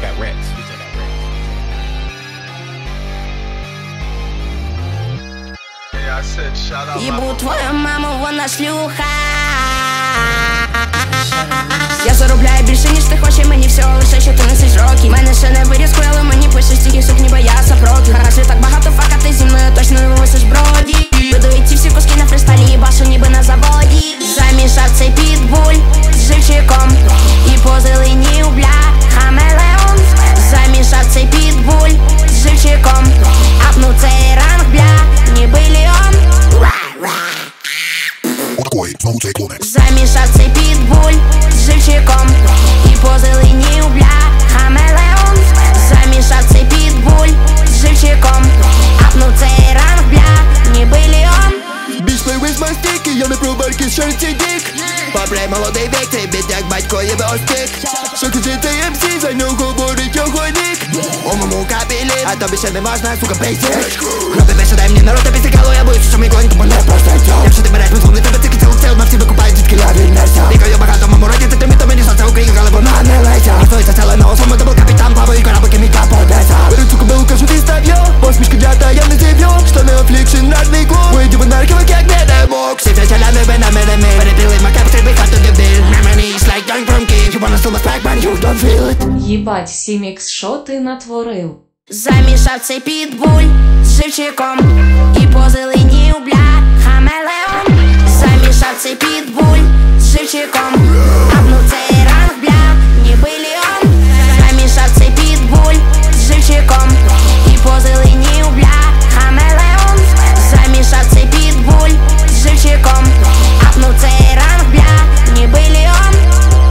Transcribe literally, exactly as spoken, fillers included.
got racks. Bitch, I got racks. Yeah, I said shout out. Ебу твою маму, вона шлюха. Я заробляю більше, ніж ти хочеш, мені всього лише чотирнадцять років. Мене ще не виріс, але мені пишеш стільки сок, ніби я сапроти. Якщо так багато фака, ти зі мною точно не вивозиш броді. Видають ці всі куски на фристайлі, їбашу ніби на заводі. Замішав цей підбуль з живчиком і позеленів, бля, хамелеон. Замішав цей підбуль з живчиком, апнув цей ранг, бля, ніби ліон. Отакої, знову цей клонекс. Замішав цей підбуль з живчиком і позеленів, бля, хамелеон. Замішав цей підбуль з живчиком, апнув цей ранг, бля, ніби ліон. Bitch play with my stick, я не про барки, шарці дік. Попрей молодий вік, цей біт як батько єбе оспік. Що кажете ем сі, за нього говорить його нік. У моєму капілі, а тобі ще не можна, сука, бейсик. Хлопи, більше дай мені народ, тобі цікаво, я боюся, що мій клонік, тому не простить. Якщо ти береш, визвони тебе тільки цілу цілу, на всі викупають, звідки я вільнешся. Вікою багато моєму роді, це тримі, то мені сонце українка, але вона не леся. Стоїться селена особа, дабл капітан, плаваю кораблики, мій кап Одеса. Беру цю кобилу, кажу, ти став йо. Посмішка дята, я не зіб'ю. Штани афлікшн, радний клуб. Мої діви нарківок, як не демок. Всі фечаляни, ви на мене мир. Перепілить макап, стрільби, хату дебіль. Memories like young from king. You wanna steal my swag, man, you don't feel it. Їбать, Сімікс, що ти натворив? Замішав цей підбуль з живчиком і позеленів, бля, хамелеон. Замішав цей підбуль з живчиком, апнув цей